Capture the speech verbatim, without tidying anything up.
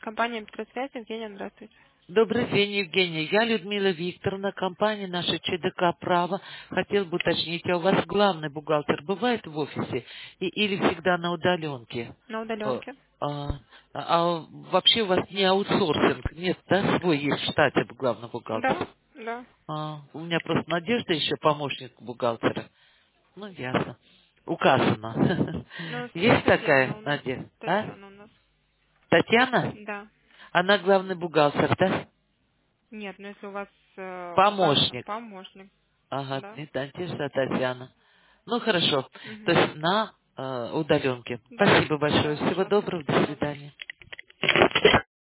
Компания «Петросвязь», Евгения, здравствуйте. Добрый день, Евгения. Я Людмила Викторовна, компания наша ЧДК «Право». Хотел бы уточнить, а у вас главный бухгалтер бывает в офисе и, или всегда на удаленке? На Э, удаленке. А, а вообще у вас не аутсорсинг, нет, да, свой есть в штате главный Да, бухгалтер? да. А, у меня просто Надежда еще помощник бухгалтера. Ну, ясно. Указано. Ну, Есть Татьяна такая у нас. Надежда? А? Татьяна у нас. Татьяна? Да. Она главный бухгалтер, да? Нет, ну если у вас э, указано Помощник. помощник, Ага, да. не Надежда, а Татьяна. Ну, хорошо. То Угу. есть на э, удаленке. Да, Спасибо большое. да, Всего пожалуйста. доброго. До Всего доброго. свидания.